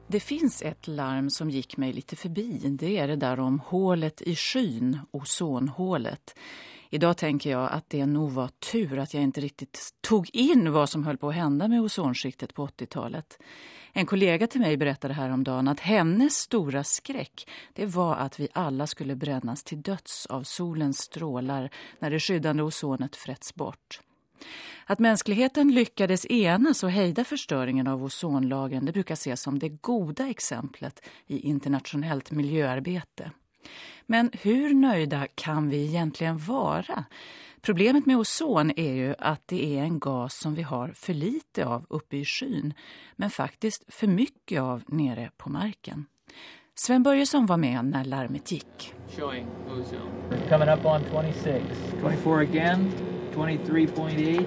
Det finns ett larm som gick mig lite förbi. Det är det där om hålet i skyn, ozonhålet. Idag tänker jag att det nog var tur att jag inte riktigt tog in vad som höll på att hända med ozonskiktet på 80-talet. En kollega till mig berättade häromdagen att hennes stora skräck, det var att vi alla skulle brännas till döds av solens strålar när det skyddande ozonet frätts bort. Att mänskligheten lyckades enas och hejda förstöringen av ozonlagren, det brukar ses som det goda exemplet i internationellt miljöarbete. Men hur nöjda kan vi egentligen vara? Problemet med ozon är ju att det är en gas som vi har för lite av uppe i skyn, men faktiskt för mycket av nere på marken. Sven Börjesson var med när larmet gick. Showing ozone. Coming up on 26. 24 again. 23.8.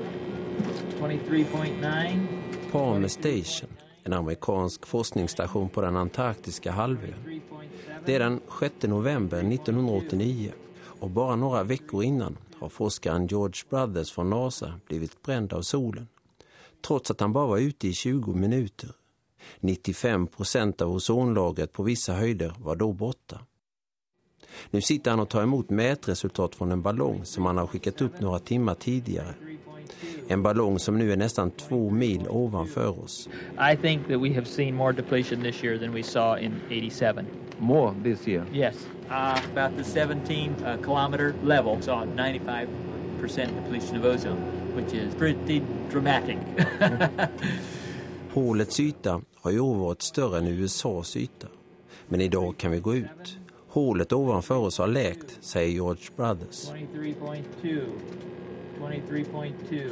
23.9. Palmer Station, en amerikansk forskningsstation på den antarktiska halvön. Det är den 6 november 1989 och bara några veckor innan har forskaren George Brothers från NASA blivit bränd av solen. Trots att han bara var ute i 20 minuter. 95% av ozonlagret på vissa höjder var då borta. Nu sitter han och tar emot mätresultat från en ballong som han har skickat upp några timmar tidigare. En ballong som nu är nästan 2 mil ovanför oss. I think that we have seen more depletion this year than we saw in 87. More this year? Yes. About the 17 kilometer level saw 95% depletion of ozone, which is pretty dramatic. Hålets yta har ju varit större än USAs yta. Men idag kan vi gå ut. Hålet ovanför oss har läkt, säger George Brothers. 23.2. 23.2.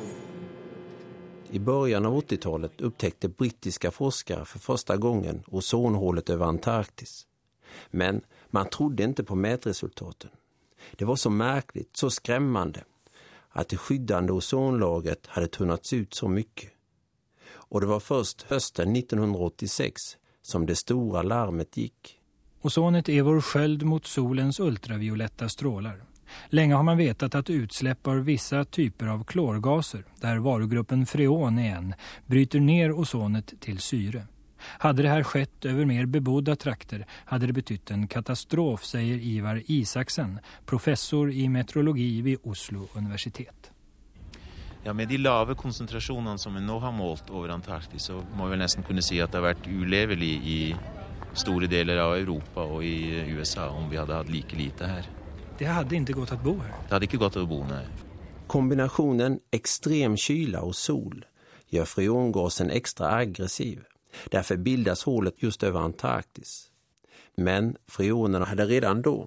I början av 80-talet upptäckte brittiska forskare för första gången ozonhålet över Antarktis. Men man trodde inte på mätresultaten. Det var så märkligt, så skrämmande att det skyddande ozonlagret hade tunnats ut så mycket. Och det var först hösten 1986 som det stora larmet gick. Ozonet är vår sköld mot solens ultravioletta strålar. Länge har man vetat att utsläpp av vissa typer av klorgaser, där varugruppen freon är en, bryter ner ozonet till syre. Hade det här skett över mer bebodda trakter hade det betytt en katastrof, säger Ivar Isaksen, professor i meteorologi vid Oslo universitet. Ja, med de lave koncentrationerna som vi nu har målt över Antarktis så må vi nästan kunna se att det har varit ulevelig i stora delar av Europa och i USA om vi hade haft lika lite här. Det hade inte gått att bo här. Det hade inte gått att bo, nej. Kombinationen extrem kyla och sol gör freongasen extra aggressiv. Därför bildas hålet just över Antarktis. Men freonerna hade redan då,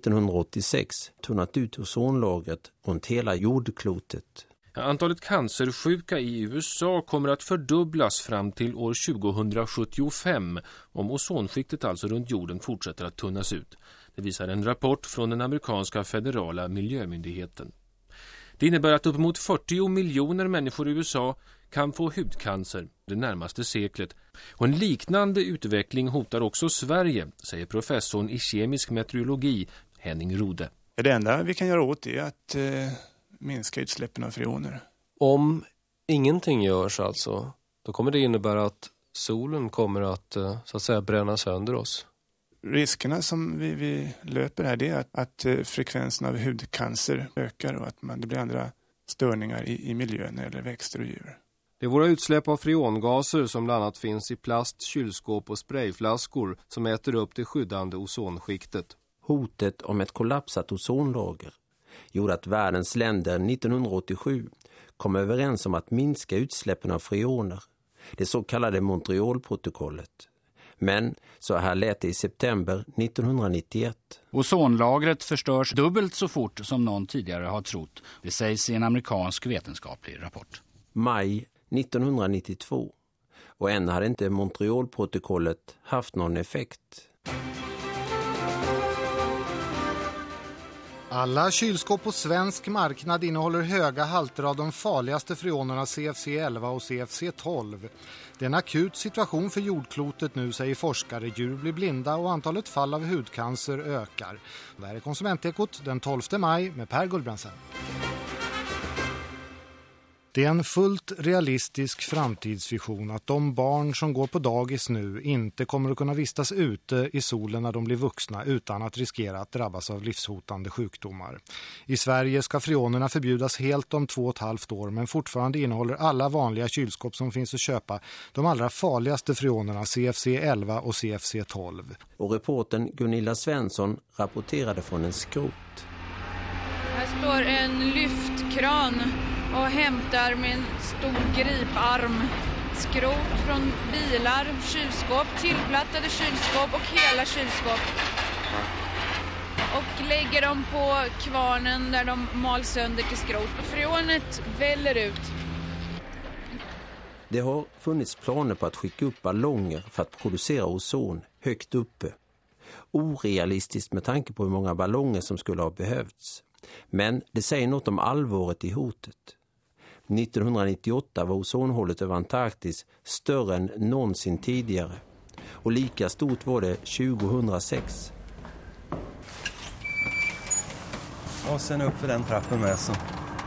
1986, tunnat ut ozonlagret runt hela jordklotet. Antalet cancersjuka i USA kommer att fördubblas fram till år 2075 om ozonskiktet alltså runt jorden fortsätter att tunnas ut. Det visar en rapport från den amerikanska federala miljömyndigheten. Det innebär att uppemot 40 miljoner människor i USA kan få hudcancer det närmaste seklet. Och en liknande utveckling hotar också Sverige, säger professorn i kemisk meteorologi Henning Rode. Det enda vi kan göra åt är att minska utsläppen av freoner. Om ingenting görs alltså, då kommer det innebära att solen kommer att så att säga bränna sönder oss. Riskerna som vi löper här är att frekvensen av hudcancer ökar och att det blir andra störningar i miljön eller växter och djur. Det är våra utsläpp av freongaser som bland annat finns i plast, kylskåp och sprayflaskor som äter upp det skyddande ozonskiktet. Hotet om ett kollapsat ozonlager gjorde att världens länder 1987 kom överens om att minska utsläppen av freoner, det så kallade Montrealprotokollet. Men så här lät det i september 1991. Ozonlagret förstörs dubbelt så fort som någon tidigare har trott. Det sägs i en amerikansk vetenskaplig rapport. Maj 1992. Och än hade inte Montrealprotokollet haft någon effekt. Alla kylskåp på svensk marknad innehåller höga halter av de farligaste freonerna CFC-11 och CFC-12. Det är en akut situation för jordklotet nu, säger forskare. Djur blir blinda och antalet fall av hudcancer ökar. Det här är Konsumentekot den 12 maj med Per Gullbrandsen. Det är en fullt realistisk framtidsvision att de barn som går på dagis nu inte kommer att kunna vistas ute i solen när de blir vuxna utan att riskera att drabbas av livshotande sjukdomar. I Sverige ska freonerna förbjudas helt om 2,5 år, men fortfarande innehåller alla vanliga kylskåp som finns att köpa de allra farligaste freonerna CFC-11 och CFC-12. Och reportern Gunilla Svensson rapporterade från en skrot. Här står en lyftkran och hämtar med en stor griparm skrot från bilar, kylskåp, tillplattade kylskåp och hela kylskåp. Och lägger dem på kvarnen där de mal sönder till skrot. Freonet väller ut. Det har funnits planer på att skicka upp ballonger för att producera ozon högt uppe. Orealistiskt med tanke på hur många ballonger som skulle ha behövts. Men det säger något om allvaret i hotet. 1998 var ozonhålet över Antarktis större än någonsin tidigare. Och lika stort var det 2006. Och sen upp för den trappen med så.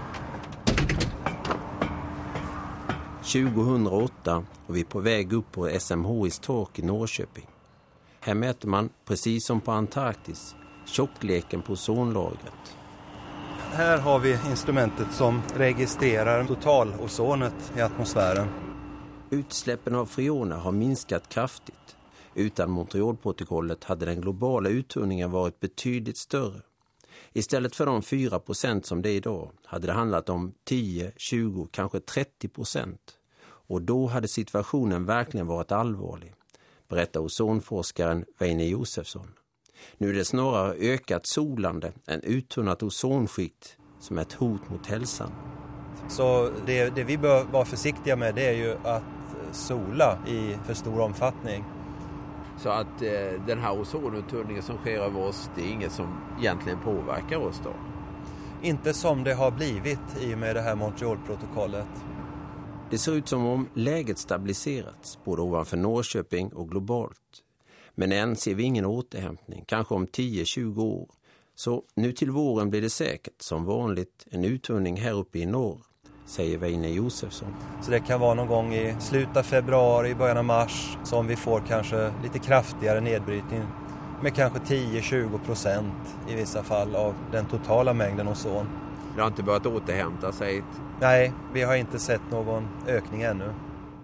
2008 och vi är på väg upp på SMHIs tak i Norrköping. Här mäter man, precis som på Antarktis, tjockleken på ozonlagret. Här har vi instrumentet som registrerar totalozonet i atmosfären. Utsläppen av freoner har minskat kraftigt. Utan Montrealprotokollet hade den globala uttunningen varit betydligt större. Istället för de 4% som det är idag hade det handlat om 10, 20, kanske 30%. Och då hade situationen verkligen varit allvarlig, berättar ozonforskaren Weine Josefsson. Nu är det snarare ökat solande än uttunnat ozonskikt som är ett hot mot hälsan. Så det vi bör vara försiktiga med, det är ju att sola i för stor omfattning. Så att den här ozonuttunningen som sker över oss, det är inget som egentligen påverkar oss då? Inte som det har blivit i med det här Montrealprotokollet. Det ser ut som om läget stabiliserats både ovanför Norrköping och globalt. Men än ser vi ingen återhämtning, kanske om 10-20 år. Så nu till våren blir det säkert som vanligt en uttunning här uppe i norr, säger Weine Josefsson. Så det kan vara någon gång i slutet av februari, början av mars som vi får kanske lite kraftigare nedbrytning med kanske 10-20% i vissa fall av den totala mängden ozon. Det har inte börjat återhämta sig? Nej, vi har inte sett någon ökning ännu.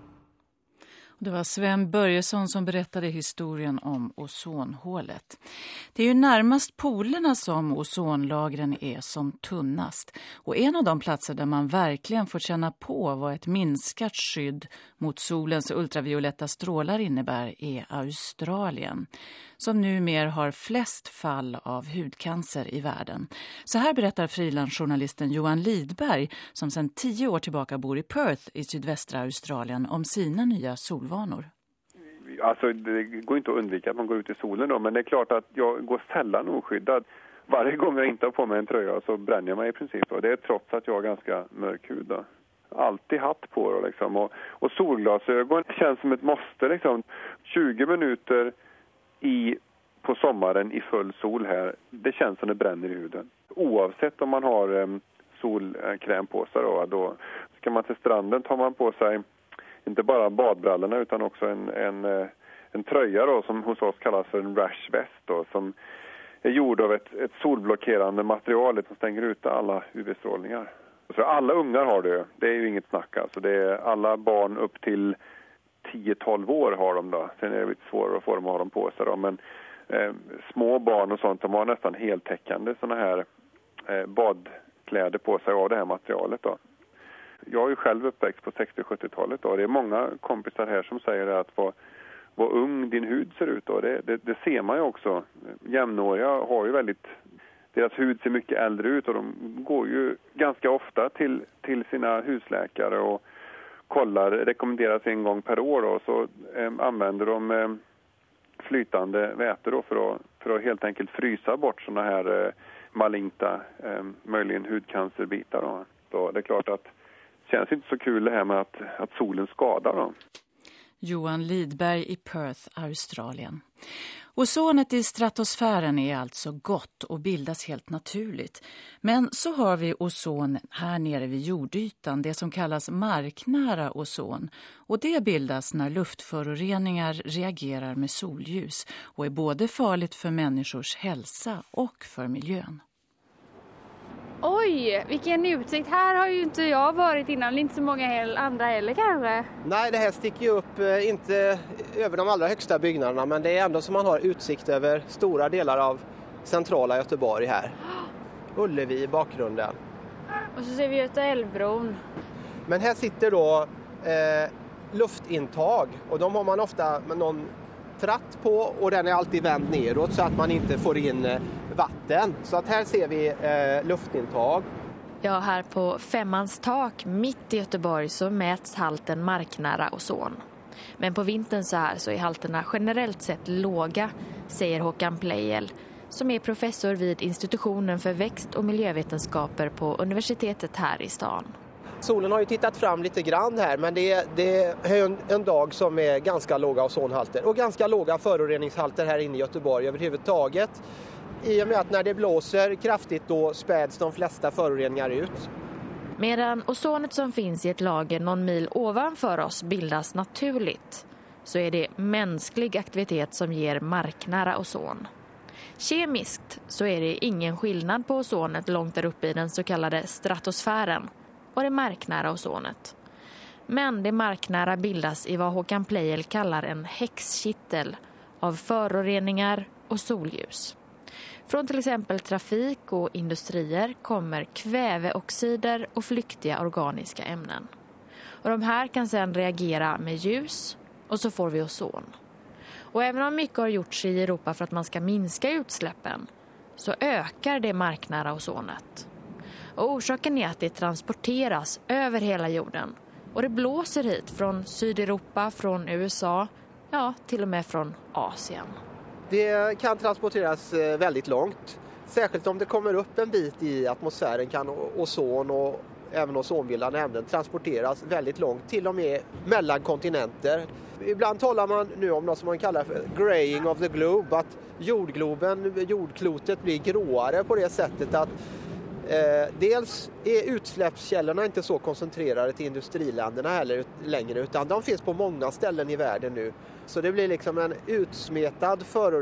Det var Sven Börjesson som berättade historien om ozonhålet. Det är ju närmast polerna som ozonlagren är som tunnast. Och en av de platser där man verkligen får känna på vad ett minskat skydd mot solens ultravioletta strålar innebär är Australien, som numera har flest fall av hudcancer i världen. Så här berättar frilansjournalisten Johan Lidberg, som sedan 10 år tillbaka bor i Perth i sydvästra Australien, om sina nya solvanor. Alltså det går inte att undvika att man går ut i solen då, men det är klart att jag går sällan oskyddad. Varje gång jag inte har på mig en tröja så bränner jag mig i princip. Och det är trots att jag är ganska mörkhud då. Alltid hatt på då, liksom. Och solglasögon känns som ett måste liksom. 20 minuter på sommaren i full sol här, det känns som det bränner i huden. Oavsett om man har solkräm på sig då ska man till stranden tar man på sig inte bara badbrallorna utan också en tröja då, som hos oss kallas för en rash vest då, som är gjord av ett solblockerande material som stänger ut alla UV-strålningar. Så alla ungar har det är ju inget snack alltså. Det är alla barn upp till 10-12 år har de då. Sen är det lite svårare att få dem att ha dem på sig då. Men små barn och sånt, de har nästan heltäckande såna här badkläder på sig av det här materialet då. Jag är ju själv uppväxt på 60-70-talet då. Det är många kompisar här som säger att vad ung din hud ser ut då. Det ser man ju också. Jämnåriga har ju deras hud ser mycket äldre ut och de går ju ganska ofta till sina husläkare och rekommenderas en gång per år då, så använder de flytande väte då för att helt enkelt frysa bort såna här maligna möjligen hudcancerbitar då. Så det är klart att det känns inte så kul det här med att solen skadar då. Johan Lidberg i Perth, Australien. Ozonet i stratosfären är alltså gott och bildas helt naturligt. Men så har vi ozon här nere vid jordytan, det som kallas marknära ozon. Och det bildas när luftföroreningar reagerar med solljus och är både farligt för människors hälsa och för miljön. Oj, vilken utsikt. Här har ju inte jag varit innan, inte så många andra heller kanske. Nej, det här sticker ju upp inte över de allra högsta byggnaderna, men det är ändå som man har utsikt över stora delar av centrala Göteborg här. Ullevi i bakgrunden. Och så ser vi Göta älvbron. Men här sitter då luftintag och de har man ofta med någon tratt på och den är alltid vänd neråt så att man inte får in vatten. Så att här ser vi luftintag. Ja, här på Femmans tak mitt i Göteborg så mäts halten marknära ozon. Men på vintern så här så är halterna generellt sett låga, säger Håkan Pleijel, som är professor vid institutionen för växt- och miljövetenskaper på universitetet här i stan. Solen har ju tittat fram lite grann här, men det är en dag som är ganska låga ozonhalter och ganska låga föroreningshalter här inne i Göteborg överhuvudtaget. I och med att när det blåser kraftigt då späds de flesta föroreningar ut. Medan ozonet som finns i ett lager någon mil ovanför oss bildas naturligt, så är det mänsklig aktivitet som ger marknära ozon. Kemiskt så är det ingen skillnad på ozonet långt där uppe i den så kallade stratosfären och det marknära ozonet. Men det marknära bildas i vad Håkan Pleijel kallar en häxkittel av föroreningar och solljus. Från till exempel trafik och industrier kommer kväveoxider och flyktiga organiska ämnen. Och de här kan sedan reagera med ljus och så får vi ozon. Och även om mycket har gjorts i Europa för att man ska minska utsläppen så ökar det marknära ozonet. Och orsaken är att det transporteras över hela jorden. Och det blåser hit från Sydeuropa, från USA, ja till och med från Asien. Det kan transporteras väldigt långt. Särskilt om det kommer upp en bit i atmosfären kan ozon och även ozonbildande ämnen transporteras väldigt långt. Till och med mellan kontinenter. Ibland talar man nu om något som man kallar för graying of the globe. Att jordklotet blir gråare på det sättet att dels är utsläppskällorna inte så koncentrerade till industriländerna heller längre utan de finns på många ställen i världen nu. Så det blir liksom en utsmetad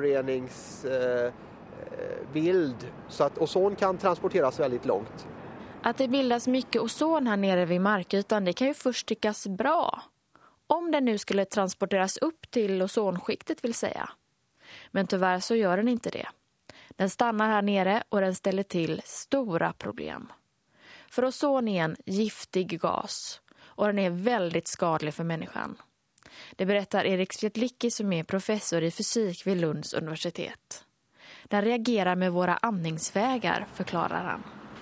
föroreningsbild så att ozon kan transporteras väldigt långt. Att det bildas mycket ozon här nere vid markytan det kan ju först tyckas bra. Om den nu skulle transporteras upp till ozonskiktet vill säga. Men tyvärr så gör den inte det. Den stannar här nere och den ställer till stora problem. För ozon är en giftig gas och den är väldigt skadlig för människan. Det berättar Erik Svetlicki som är professor i fysik vid Lunds universitet. Den reagerar med våra andningsvägar, förklarar han.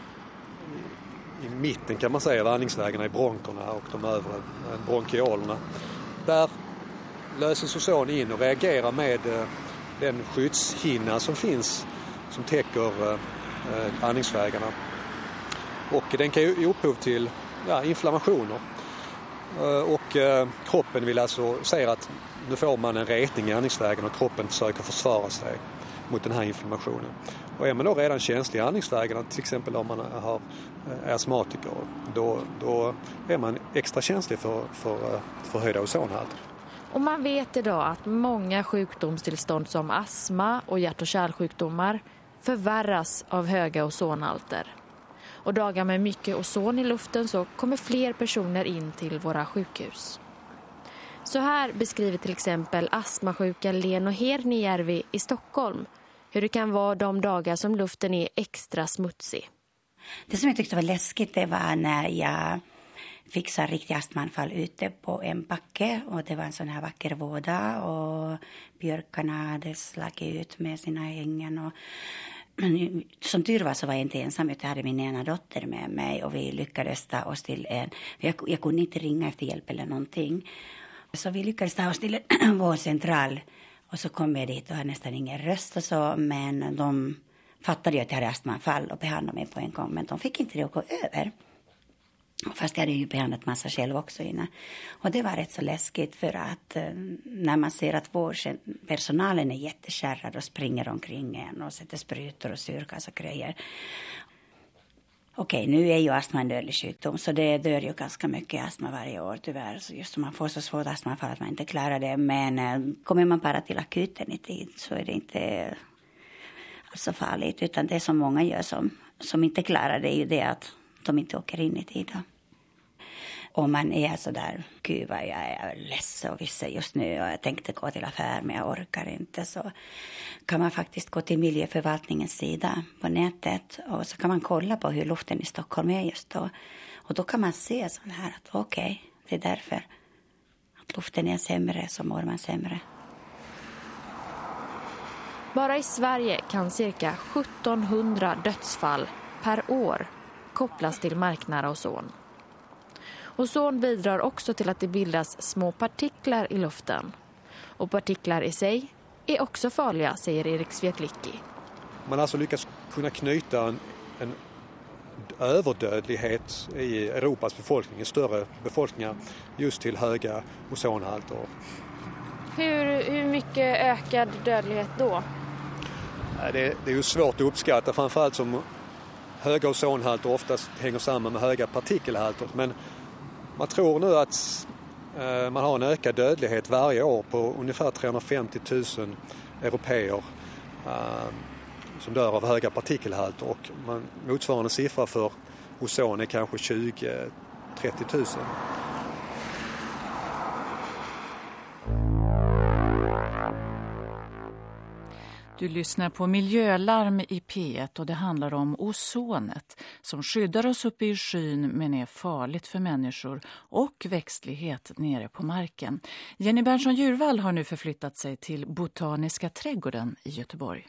I mitten kan man säga av andningsvägarna i bronkerna och de övre bronkialerna. Där löses ozon in och reagerar med den skyddshinna som finns som täcker andningsvägarna. Och den kan ju ge upphov till inflammationer. Och kroppen vill alltså säga att nu får man en retning i andningsvägen och kroppen försöker försvara sig mot den här inflammationen. Och är man då redan känslig i andningsvägarna, till exempel om man har astmatiker, då är man extra känslig för höjda ozonhalter. Och man vet idag att många sjukdomstillstånd som astma och hjärt- och kärlsjukdomar förvärras av höga ozonhalter. Och dagar med mycket ozon i luften så kommer fler personer in till våra sjukhus. Så här beskriver till exempel astmasjuka Leno Hernijärvi i Stockholm hur det kan vara de dagar som luften är extra smutsig. Det som jag tyckte var läskigt det var när jag fick så riktigt astmaanfall ute på en backe och det var en sån här vacker våda och björkarna hade slagit ut med sina hängen och som tur var så var jag inte ensam utan jag hade min ena dotter med mig och vi lyckades ta oss till jag kunde inte ringa efter hjälp eller någonting. Så vi lyckades ta oss till vår central och så kom jag dit och hade nästan ingen röst och så men de fattade ju att jag hade astmaanfall och behandlade mig på en gång men de fick inte det att gå över. Fast jag hade ju behandlat massa själv också innan. Och det var rätt så läskigt för att när man ser att vårdpersonalen är jättekärrad och springer omkring en och sätter sprutor och syrgas och grejer. Okej, nu är ju astma en dödlig sjukdom så det dör ju ganska mycket astma varje år tyvärr. Så just man får så svårt astma för att man inte klarar det. Men kommer man bara till akuten i tid så är det inte alltså farligt. Utan det som många gör som inte klarar det är ju det att de inte åker in i tid. Om man är så där, gud vad jag är ledsen och vissa just nu och jag tänkte gå till affär men jag orkar inte, så kan man faktiskt gå till miljöförvaltningens sida på nätet och så kan man kolla på hur luften i Stockholm är just då. Och då kan man se så här att okej, det är därför att luften är sämre så mår man sämre. Bara i Sverige kan cirka 1700 dödsfall per år kopplas till marknära ozon. Ozon bidrar också till att det bildas små partiklar i luften. Och partiklar i sig är också farliga, säger Erik Svetlicki. Man har alltså lyckats kunna knyta en överdödlighet i Europas befolkning, i större befolkningar, just till höga ozonhalter. Hur mycket ökad dödlighet då? Det är ju svårt att uppskatta, framförallt som höga ozonhalter oftast hänger samman med höga partikelhalter. Men man tror nu att man har en ökad dödlighet varje år på ungefär 350 000 européer som dör av höga partikelhalter. Och motsvarande siffra för ozon är kanske 20-30 000. Du lyssnar på Miljölarm i P1 och det handlar om ozonet som skyddar oss uppe i skyn men är farligt för människor och växtlighet nere på marken. Jenny Berntsson-Djurvall har nu förflyttat sig till Botaniska trädgården i Göteborg.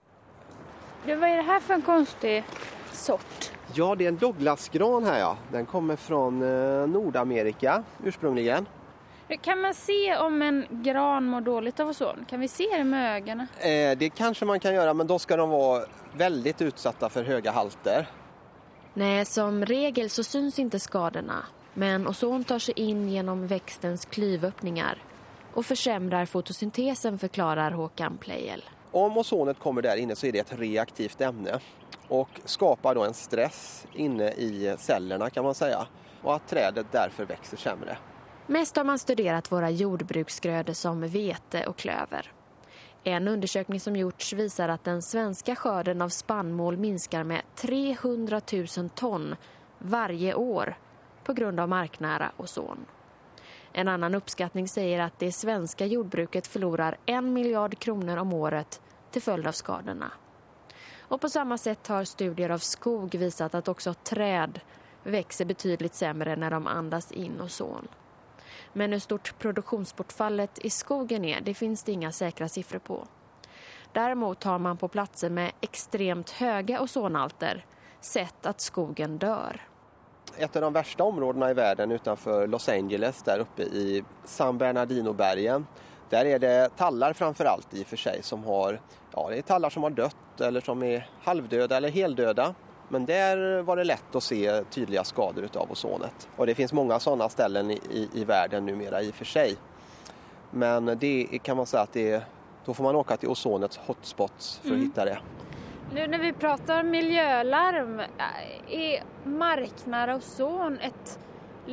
Vad är det här för en konstig sort? Ja, det är en Douglasgran här ja. Den kommer från Nordamerika ursprungligen. Kan man se om en gran mår dåligt av ozon? Kan vi se det med ögonen? Det kanske man kan göra, men då ska de vara väldigt utsatta för höga halter. Nej, som regel så syns inte skadorna. Men ozon tar sig in genom växtens klyvöppningar och försämrar fotosyntesen, förklarar Håkan Pleijel. Om ozonet kommer där inne så är det ett reaktivt ämne och skapar då en stress inne i cellerna kan man säga. Och att trädet därför växer sämre. Mest har man studerat våra jordbruksgrödor som vete och klöver. En undersökning som gjorts visar att den svenska skörden av spannmål minskar med 300 000 ton varje år på grund av marknära ozon. En annan uppskattning säger att det svenska jordbruket förlorar 1 miljard kronor om året till följd av skadorna. Och på samma sätt har studier av skog visat att också träd växer betydligt sämre när de andas in ozon. Men hur stort produktionsbortfallet i skogen är, det finns det inga säkra siffror på. Däremot har man på platser med extremt höga ozonhalter sett att skogen dör. Ett av de värsta områdena i världen utanför Los Angeles, där uppe i San Bernardino-bergen, där är det tallar framförallt i och för sig som har, det är tallar som har dött eller som är halvdöda eller heldöda. Men där var det lätt att se tydliga skador utav ozonet. Och det finns många sådana ställen i världen numera i och för sig. Men det kan man säga att då får man åka till ozonets hotspots för att hitta det. Nu när vi pratar miljölarm, är marknära ozon ett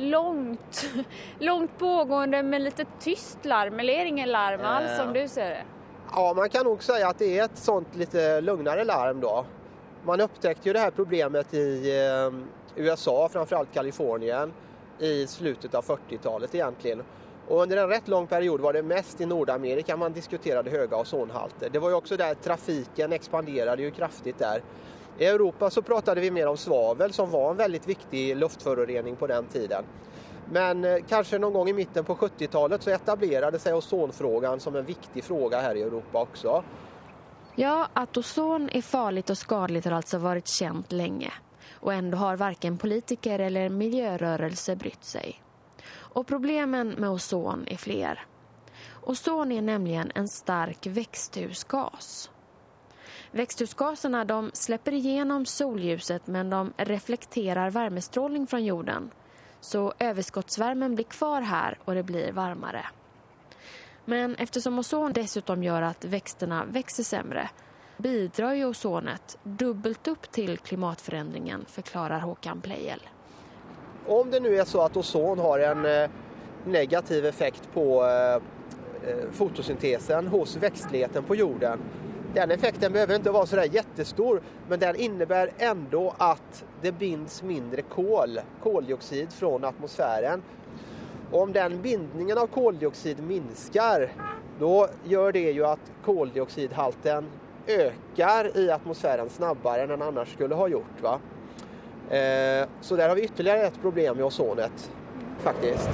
långt pågående men lite tyst larm? Eller är det ingen larm alls som du ser det? Ja, man kan nog säga att det är ett sånt lite lugnare larm då. Man upptäckte ju det här problemet i USA, framförallt Kalifornien, i slutet av 40-talet egentligen. Och under en rätt lång period var det mest i Nordamerika man diskuterade höga ozonhalter. Det var ju också där trafiken expanderade ju kraftigt där. I Europa så pratade vi mer om svavel som var en väldigt viktig luftförorening på den tiden. Men kanske någon gång i mitten på 70-talet så etablerade sig ozonfrågan som en viktig fråga här i Europa också. Ja, att ozon är farligt och skadligt har alltså varit känt länge. Och ändå har varken politiker eller miljörörelse brytt sig. Och problemen med ozon är fler. Ozon är nämligen en stark växthusgas. Växthusgaserna de släpper igenom solljuset men de reflekterar värmestrålning från jorden. Så överskottsvärmen blir kvar här och det blir varmare. Men eftersom ozon dessutom gör att växterna växer sämre bidrar ju ozonet dubbelt upp till klimatförändringen, förklarar Håkan Pleijel. Om det nu är så att ozon har en negativ effekt på fotosyntesen hos växtligheten på jorden. Den effekten behöver inte vara så där jättestor, men den innebär ändå att det binds mindre koldioxid från atmosfären. Om den bindningen av koldioxid minskar, då gör det ju att koldioxidhalten ökar i atmosfären snabbare än den annars skulle ha gjort. Va? Så där har vi ytterligare ett problem med ozonet faktiskt.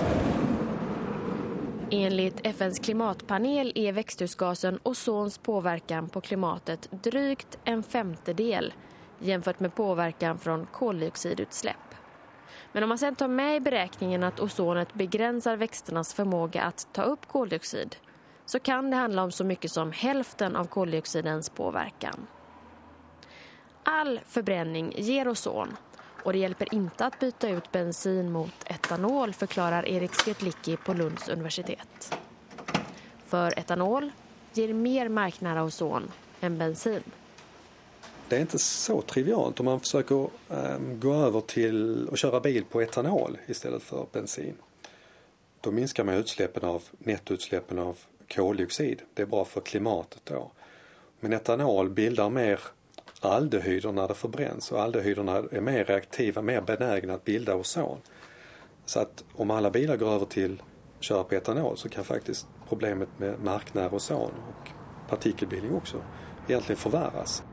Enligt FNs klimatpanel är växthusgasen ozons påverkan på klimatet drygt 1/5 jämfört med påverkan från koldioxidutsläpp. Men om man sedan tar med i beräkningen att ozonet begränsar växternas förmåga att ta upp koldioxid så kan det handla om så mycket som hälften av koldioxidens påverkan. All förbränning ger ozon. Och det hjälper inte att byta ut bensin mot etanol, förklarar Erik Svetlicki på Lunds universitet. För etanol ger mer marknära ozon än bensin. Det är inte så trivialt om man försöker gå över till att köra bil på etanol istället för bensin. Då minskar man nettoutsläppen av koldioxid. Det är bra för klimatet då. Men etanol bildar mer aldehyder när det förbränns och aldehyderna är mer reaktiva, mer benägna att bilda ozon. Så att om alla bilar går över till att köra på etanol så kan faktiskt problemet med marknära ozon och partikelbildning också egentligen förvärras.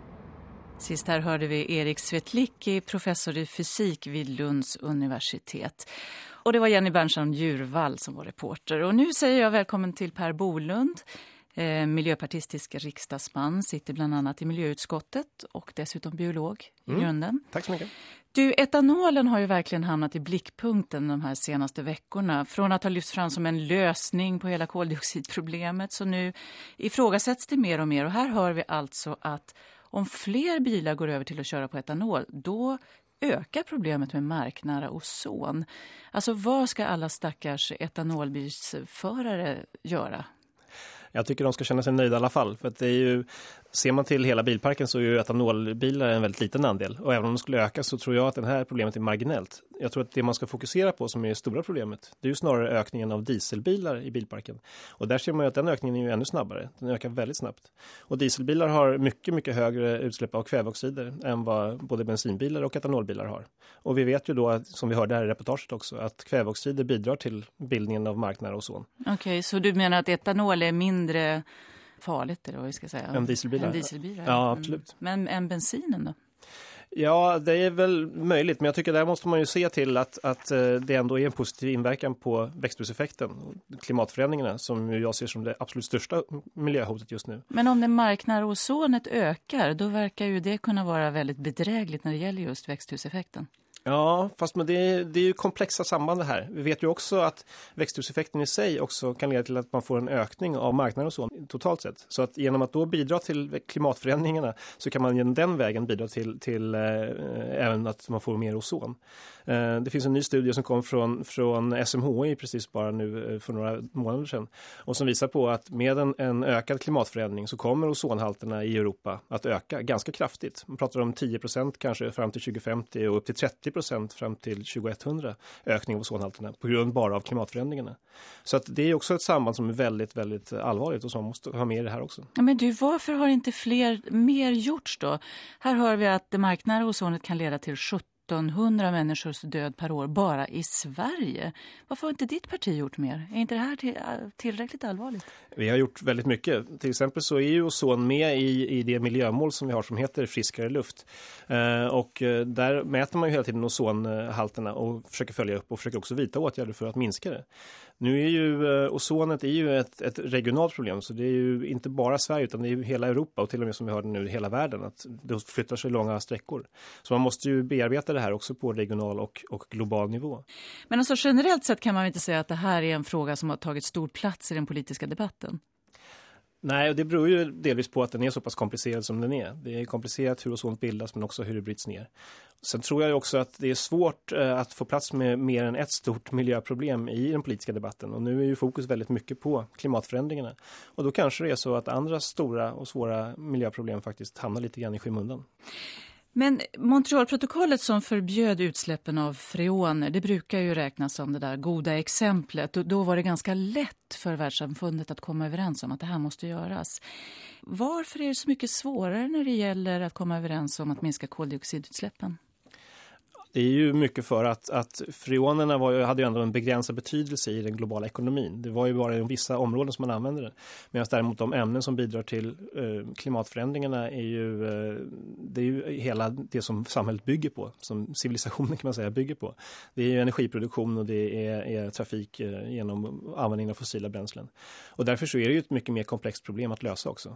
Sist här hörde vi Erik Svetlicki, professor i fysik vid Lunds universitet. Och det var Jenny Berntsson Djurvall som var reporter. Och nu säger jag välkommen till Per Bolund. Miljöpartistisk riksdagsman, sitter bland annat i miljöutskottet och dessutom biolog i grunden. Tack så mycket. Du, etanolen har ju verkligen hamnat i blickpunkten de här senaste veckorna. Från att ha lyfts fram som en lösning på hela koldioxidproblemet så nu ifrågasätts det mer och mer. Och här hör vi alltså att om fler bilar går över till att köra på etanol, då ökar problemet med marknära ozon. Alltså vad ska alla stackars etanolbilsförare göra? Jag tycker de ska känna sig nöjda i alla fall. För att det är ju, ser man till hela bilparken så är ju etanolbilar en väldigt liten andel. Och även om de skulle öka så tror jag att det här problemet är marginellt. Jag tror att det man ska fokusera på som är det stora problemet, det är ju snarare ökningen av dieselbilar i bilparken. Och där ser man ju att den ökningen är ju ännu snabbare. Den ökar väldigt snabbt. Och dieselbilar har mycket, mycket högre utsläpp av kväveoxider än vad både bensinbilar och etanolbilar har. Och vi vet ju då, som vi hörde här i reportaget också, att kväveoxider bidrar till bildningen av marknära ozon. Okej, så du menar att etanol är mindre farligt eller vad vi ska säga? Än dieselbilar? Ja, absolut. Men än bensinen då? Ja, det är väl möjligt. Men jag tycker där måste man ju se till att det ändå är en positiv inverkan på växthuseffekten. Klimatförändringarna som jag ser som det absolut största miljöhotet just nu. Men om det marknära ozonet ökar, då verkar ju det kunna vara väldigt bedrägligt när det gäller just växthuseffekten. Ja, fast men det är ju komplexa samband det här. Vi vet ju också att växthuseffekten i sig också kan leda till att man får en ökning av marknaden och så totalt sett. Så att genom att då bidra till klimatförändringarna så kan man genom den vägen bidra till även att man får mer ozon. Det finns en ny studie som kom från SMHI precis bara nu för några månader sedan och som visar på att med en ökad klimatförändring så kommer ozonhalterna i Europa att öka ganska kraftigt. Man pratar om 10% kanske fram till 2050 och upp till 30% fram till 2100 ökning av ozonhalterna på grund bara av klimatförändringarna. Så att det är också ett samband som är väldigt, väldigt allvarligt och som man måste ha med i det här också. Ja, men du, varför har inte mer gjorts då? Här hör vi att det marknära ozonet kan leda till 1700 människors död per år bara i Sverige. Varför har inte ditt parti gjort mer? Är inte det här tillräckligt allvarligt? Vi har gjort väldigt mycket. Till exempel så är ju ozon med i det miljömål som vi har som heter friskare luft. Och där mäter man ju hela tiden ozonhalterna och försöker följa upp och försöker också vidta åtgärder för att minska det. Nu är ju ozonet är ju ett regionalt problem så det är ju inte bara Sverige utan det är ju hela Europa och till och med som vi hörde nu hela världen att det flyttar sig långa sträckor. Så man måste ju bearbeta det här också på regional och global nivå. Men alltså generellt sett kan man inte säga att det här är en fråga som har tagit stor plats i den politiska debatten. Nej, och det beror ju delvis på att den är så pass komplicerad som den är. Det är komplicerat hur ozon bildas men också hur det bryts ner. Sen tror jag också att det är svårt att få plats med mer än ett stort miljöproblem i den politiska debatten. Och nu är ju fokus väldigt mycket på klimatförändringarna. Och då kanske det är så att andra stora och svåra miljöproblem faktiskt hamnar lite grann i skymundan. Men Montrealprotokollet som förbjöd utsläppen av freoner, det brukar ju räknas som det där goda exemplet. Och då var det ganska lätt för världssamfundet att komma överens om att det här måste göras. Varför är det så mycket svårare när det gäller att komma överens om att minska koldioxidutsläppen? Det är ju mycket för att freonerna hade ju ändå en begränsad betydelse i den globala ekonomin. Det var ju bara i vissa områden som man använde det. Medan däremot de ämnen som bidrar till klimatförändringarna är ju hela det som samhället bygger på. Som civilisationen kan man säga bygger på. Det är ju energiproduktion och det är trafik genom användning av fossila bränslen. Och därför så är det ju ett mycket mer komplext problem att lösa också.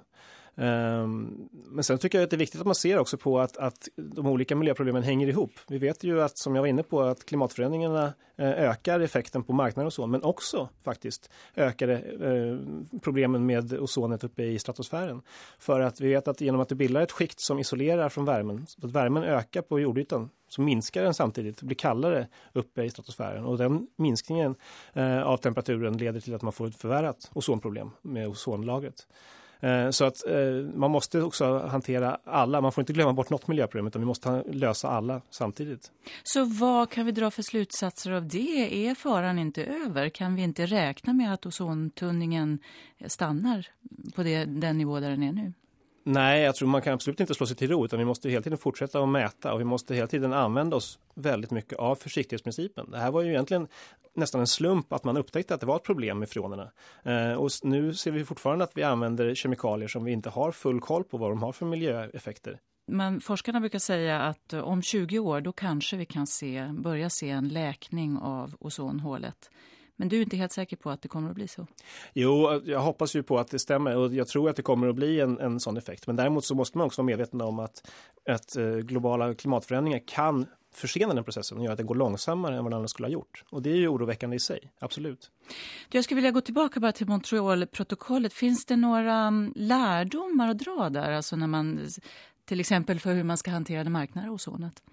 Men sen tycker jag att det är viktigt att man ser också på att de olika miljöproblemen hänger ihop. Vi vet ju att, som jag var inne på, att klimatförändringarna ökar effekten på marknaden och så, men också faktiskt ökar problemen med ozonet uppe i stratosfären. För att vi vet att genom att det bildar ett skikt som isolerar från värmen, så att värmen ökar på jordytan, så minskar den samtidigt. Det blir kallare uppe i stratosfären. Och den minskningen av temperaturen leder till att man får ett förvärrat ozonproblem med ozonlagret. Så att man måste också hantera alla. Man får inte glömma bort något miljöproblem, utan vi måste lösa alla samtidigt. Så vad kan vi dra för slutsatser av det? Är faran inte över? Kan vi inte räkna med att ozontunningen stannar på den nivå där den är nu? Nej, jag tror man kan absolut inte slå sig till ro, utan vi måste hela tiden fortsätta att mäta och vi måste hela tiden använda oss väldigt mycket av försiktighetsprincipen. Det här var ju egentligen nästan en slump att man upptäckte att det var ett problem med freonerna. Och nu ser vi fortfarande att vi använder kemikalier som vi inte har full koll på vad de har för miljöeffekter. Men forskarna brukar säga att om 20 år då kanske vi kan börja se en läkning av ozonhålet. Men du är inte helt säker på att det kommer att bli så? Jo, jag hoppas ju på att det stämmer och jag tror att det kommer att bli en sån effekt. Men däremot så måste man också vara medveten om att globala klimatförändringar kan försena den processen och göra att det går långsammare än vad den annars skulle ha gjort. Och det är ju oroväckande i sig, absolut. Jag skulle vilja gå tillbaka bara till Montrealprotokollet. Finns det några lärdomar att dra där? Alltså när man, till exempel för hur man ska hantera det marknära ozonet?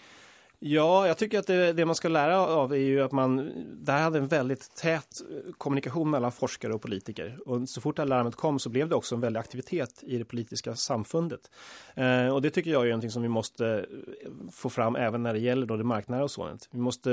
Ja, jag tycker att det man ska lära av är ju att man där hade en väldigt tät kommunikation mellan forskare och politiker. Och så fort det här larmet kom så blev det också en väldig aktivitet i det politiska samfundet. Och det tycker jag är någonting som vi måste få fram även när det gäller då det marknära ozonet.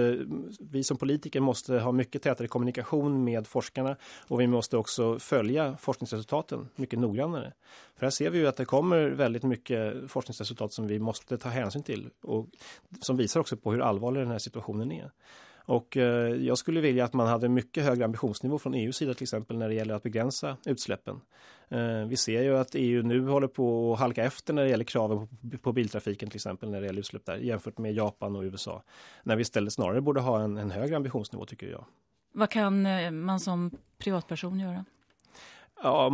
Vi som politiker måste ha mycket tätare kommunikation med forskarna och vi måste också följa forskningsresultaten mycket noggrannare. För här ser vi ju att det kommer väldigt mycket forskningsresultat som vi måste ta hänsyn till och som visar också på hur allvarlig den här situationen är. Och jag skulle vilja att man hade mycket högre ambitionsnivå från EU:s sida till exempel när det gäller att begränsa utsläppen. Vi ser ju att EU nu håller på att halka efter när det gäller kraven på biltrafiken till exempel när det gäller utsläpp där jämfört med Japan och USA. När vi istället snarare borde ha en högre ambitionsnivå tycker jag. Vad kan man som privatperson göra? Ja,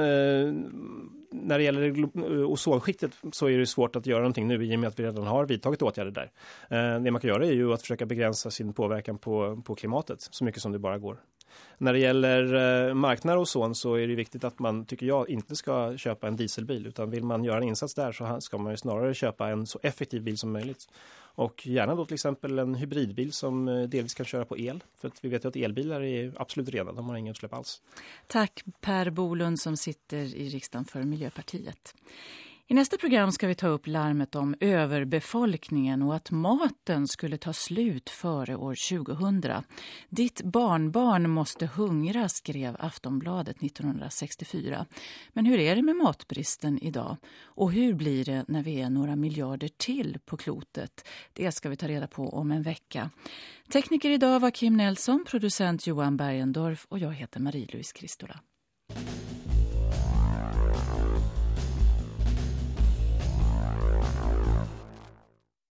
när det gäller ozonskiktet så är det svårt att göra någonting nu i och med att vi redan har vidtagit åtgärder där. Det man kan göra är ju att försöka begränsa sin påverkan på klimatet så mycket som det bara går. När det gäller marknära ozon så är det viktigt att man, tycker jag, inte ska köpa en dieselbil utan vill man göra en insats där så ska man ju snarare köpa en så effektiv bil som möjligt. Och gärna då till exempel en hybridbil som delvis kan köra på el. För att vi vet ju att elbilar är absolut rena, de har inga utsläpp alls. Tack Per Bolund som sitter i riksdagen för Miljöpartiet. I nästa program ska vi ta upp larmet om överbefolkningen och att maten skulle ta slut före år 2000. Ditt barnbarn måste hungra, skrev Aftonbladet 1964. Men hur är det med matbristen idag? Och hur blir det när vi är några miljarder till på klotet? Det ska vi ta reda på om en vecka. Tekniker idag var Kim Nelson, producent Johan Bergendorf och jag heter Marie-Louise Kristola.